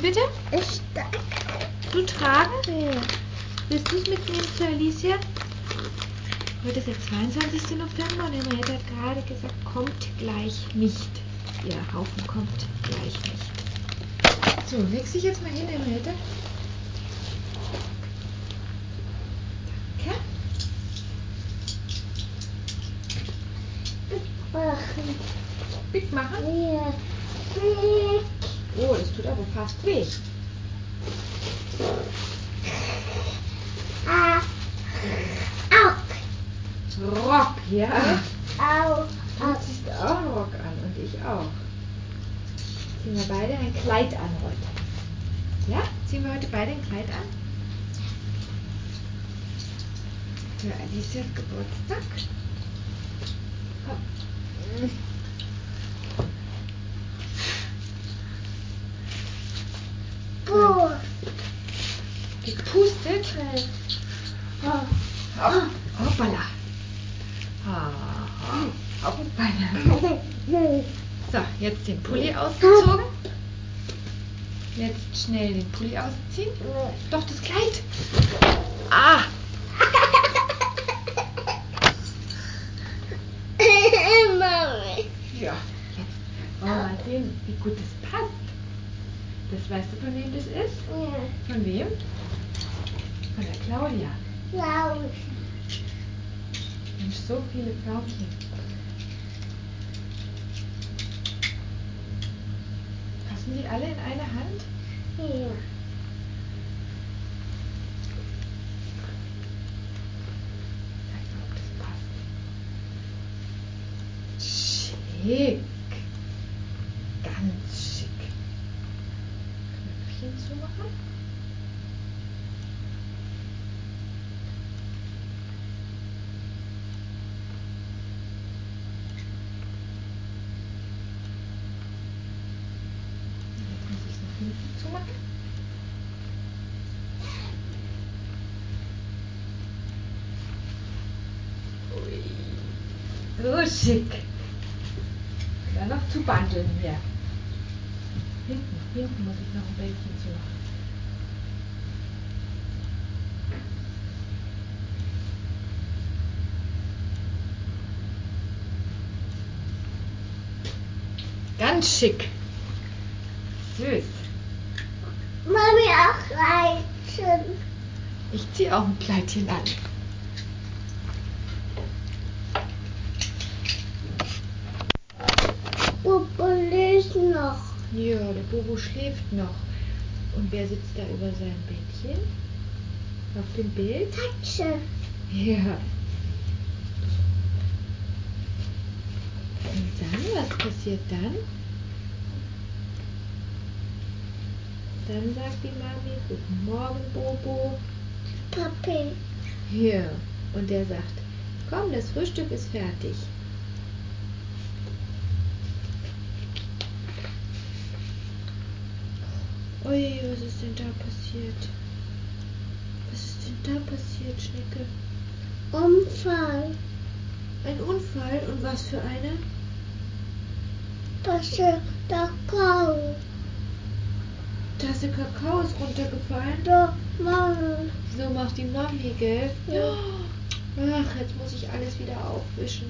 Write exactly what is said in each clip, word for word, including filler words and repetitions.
bitte? Ich Du tragen? Ja. Willst du es mitnehmen zu Alicia? Heute ist der zweiundzwanzigste November und Henriette hat gerade gesagt, kommt gleich nicht. Ihr Haufen kommt gleich nicht. So, legst dich jetzt mal hin, Henriette. Danke. machen. Big machen? Ja. Big. Oh, das tut aber fast weh. Ah. Au. Rock, ja. Au. Du ziehst auch einen Rock an und ich auch. Ziehen wir beide ein Kleid an heute. Ja? Ziehen wir heute beide ein Kleid an? Für Alicias Geburtstag. Komm. Puh. Gepustet. Oh. Hopp, hoppala. Ha, ha, hoppala. So, jetzt den Pulli ausgezogen. Jetzt schnell den Pulli ausziehen. Doch, das Kleid. Ah. Mami. Ja, jetzt wollen wir mal sehen, wie gut es passt. Das weißt du, von wem das ist? Ja. Von wem? Von der Claudia. Laut. Mensch, so viele Pflaumchen. Passen die alle in eine Hand? Ja. Sag mal, ob das passt. Schick. Ganz schick. Knöpfchen zumachen. Jetzt muss ich es nach hinten zumachen. Ui. So schick. Dann noch zu bandeln hier. Hinten, hinten muss ich noch ein Bändchen zumachen. Ganz schick. Süß. Mami auch reiten. Ich ziehe auch ein Kleidchen an. Papa liest noch. Ja, der Bobo schläft noch. Und wer sitzt da über sein Bettchen? Auf dem Bild? Tatsche. Ja. Und dann, was passiert dann? Dann sagt die Mami, guten Morgen, Bobo. Papi. Ja. Und der sagt, komm, das Frühstück ist fertig. Ui, was ist denn da passiert? Was ist denn da passiert, Schnecke? Unfall. Ein Unfall? Und was für eine? Tasse Kakao. Tasse Kakao ist runtergefallen. Da, Mami. So macht die Mami, gell? Ja. Ach, jetzt muss ich alles wieder aufwischen.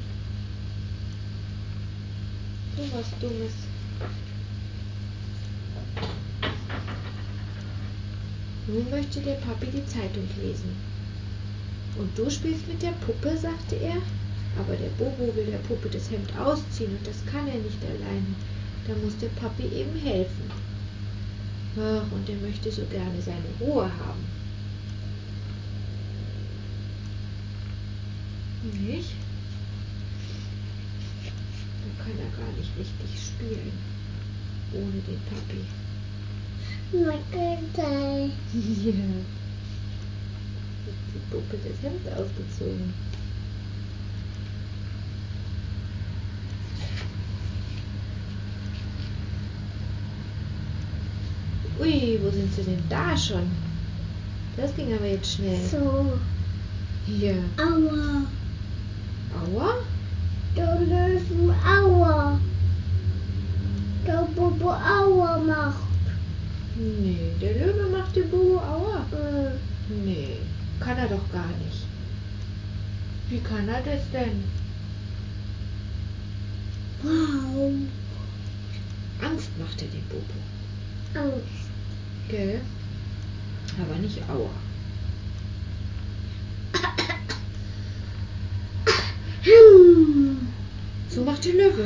So was Dummes. Nun möchte der Papi die Zeitung lesen. Und du spielst mit der Puppe, sagte er. Aber der Bobo will der Puppe das Hemd ausziehen und das kann er nicht alleine. Da muss der Papi eben helfen. Ach, und er möchte so gerne seine Ruhe haben. Nicht? Da kann er gar nicht richtig spielen. Ohne den Papi. Mackenzie. Ja. Jetzt die Puppe das Hemd ausgezogen. Ui, wo sind sie denn da schon? Das ging aber jetzt schnell. So. Hier. Aua. Aua? Der Löwen Aua. Der Bobo Aua macht. Nee. Wie kann er das denn? Wow. Angst macht er dem Bobo. Angst. Gell? Aber nicht Aua. Hm. So macht der Löwe.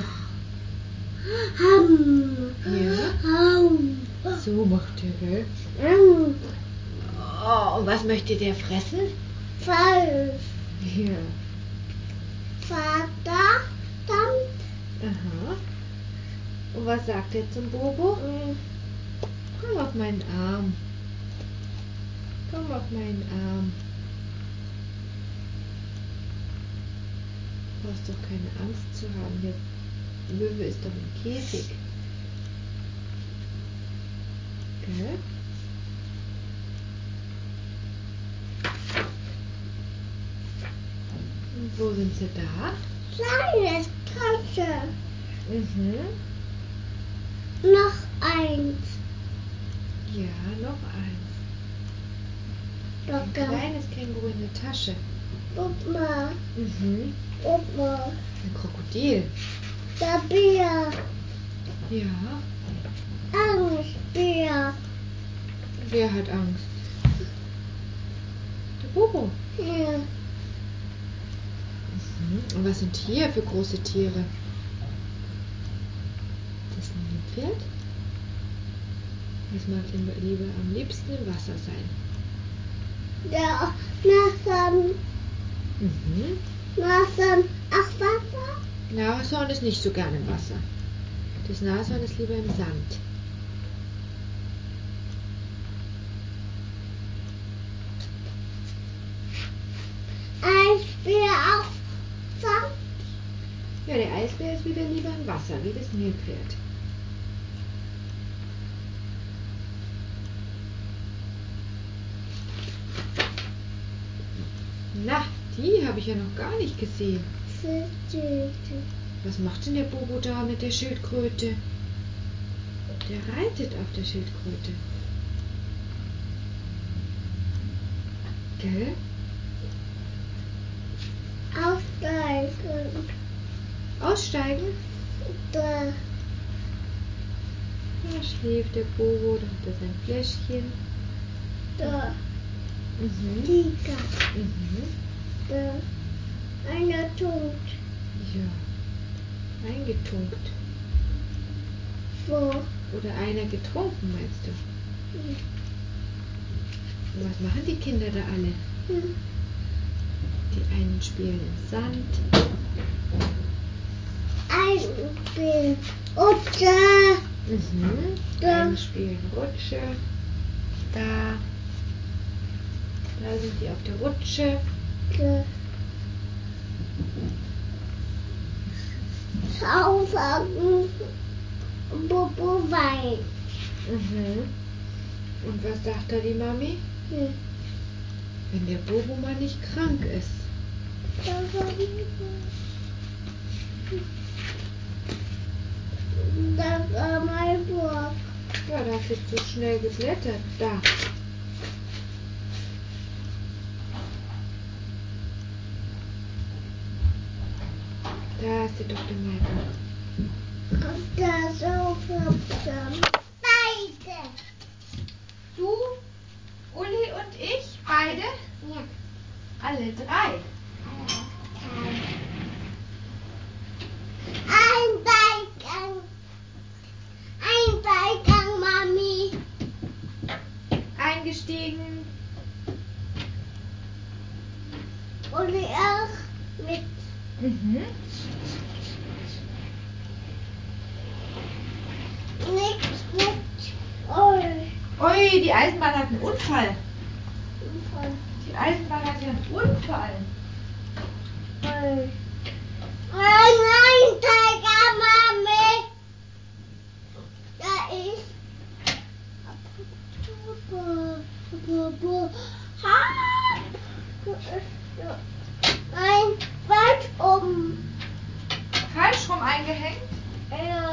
Hm. Ja. Hm. So macht er, gell? Hm. Oh, und was möchte der fressen? Falsch. Ja. Vater, dann. Aha. Und was sagt er zum Bobo? Hm. Komm auf meinen Arm. Komm auf meinen Arm. Du brauchst doch keine Angst zu haben. Der Löwe ist doch im Käfig. Gell? Und wo sind sie da? Kleine Tasche. Mhm. Noch eins. Ja, noch eins. Ein Locker. kleines Känguru in der Tasche. Guck mal. Mhm. Guck mal. Ein Krokodil. Der Bär. Ja. Angstbär. Wer hat Angst? Der Bobo. Ja. Mhm. Und was sind hier für große Tiere? Das ist ein Nilpferd. Das mag ihm lieber am liebsten im Wasser sein. Der Nashorn. Mhm. Nashorn. Ach, Wasser. Nashorn ist nicht so gerne im Wasser. Das Nashorn ist lieber im Sand. Eisbär auf Sand. Ja, der Eisbär ist wieder lieber im Wasser, wie das Nilpferd. Na, die habe ich ja noch gar nicht gesehen. Was macht denn der Bobo da mit der Schildkröte? Der reitet auf der Schildkröte. Gell? Aussteigen. Aussteigen? Da. Da schläft der Bobo, da hat er sein Fläschchen. Da. Mhm. Tiger. Mhm. Da. Einer tot. Ja. Eingetunkt. Wo? Oder einer getrunken, meinst du? Und was machen die Kinder da alle? Hm. Die einen spielen im Sand. Ein Bild. Rutsche. Mhm. Die Da. einen spielen Rutsche. Da. Da sind die auf der Rutsche. Da. Saufen. Bobo weint. Mhm. Und was sagt da die Mami? Hm. Wenn der Bobo mal nicht krank ist. Da war Das war mein Buch. Ja, da hast du jetzt so schnell geblättert. Da. Da hast du doch den Malbuch. Da so verpasst. Beide. Du, Uli und ich, beide? Ja. Alle drei. Ein Beigang. Ein Beigang, Mami. Eingestiegen. Und auch mit. Mhm. Nichts mit. Oh. Ui, die Eisenbahn hat einen Unfall. Unfall. Die Eisenbahn hat ja einen Unfall. Nein, nein, Tiger, Mami. Da ist. Bobo. Ha! Da ist da. Nein, falsch um. Falsch rum eingehängt. Ja.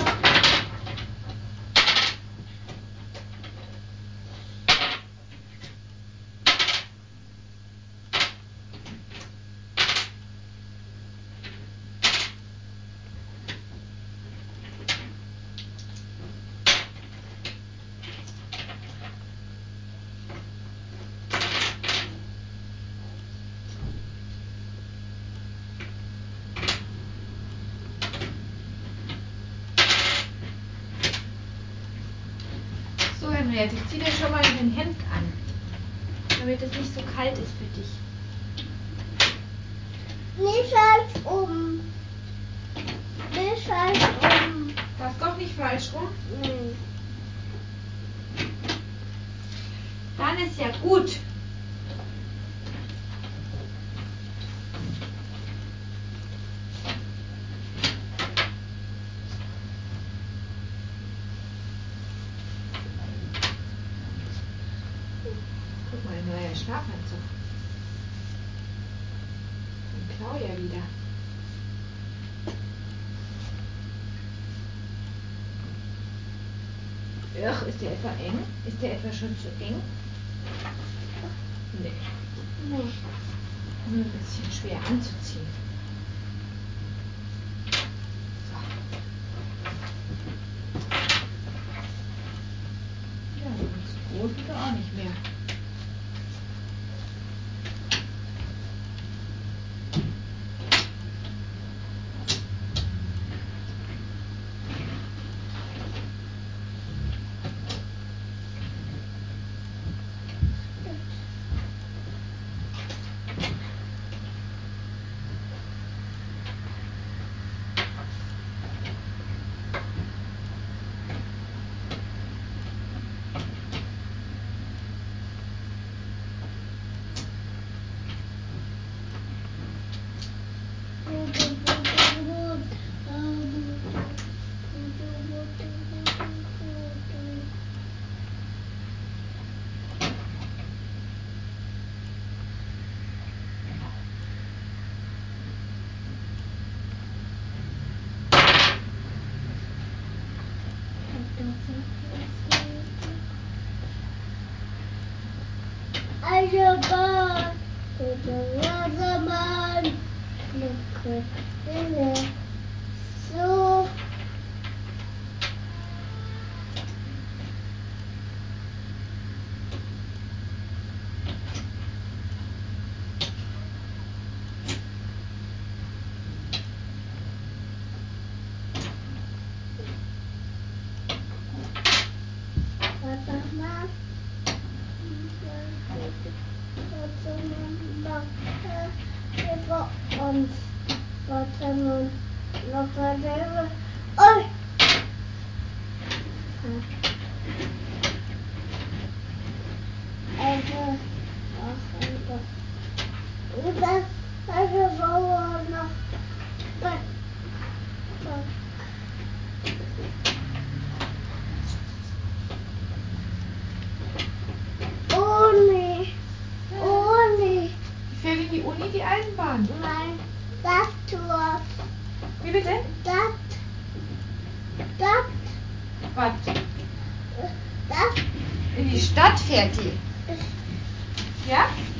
Andreas, ich zieh dir schon mal ein Hemd an, damit es nicht so kalt ist für dich. Nicht falsch um. Nicht falsch um. Das ist doch nicht falsch rum. Nein. Dann ist ja gut. Guck mal, ein neuer Schlafanzug. Den Claudia wieder. Ach, ist der etwa eng? Ist der etwa schon zu eng? Nee. Nee. Nur ein bisschen schwer anzuziehen. So. Ja, so groß ist er auch nicht mehr. Eisenbahn, gute Eisenbahn, Lucke, Wille, so. Was sag mal? Über uns. Warte mal. Noch eine. Oh! Also, ach, einfach. Über eine Woche noch. Ohne. Ohne. Fährt in die Uni die Eisenbahn? Nein, das tut. Wie bitte? Das. Das. Was? Das. In die Stadt fährt die. Ja?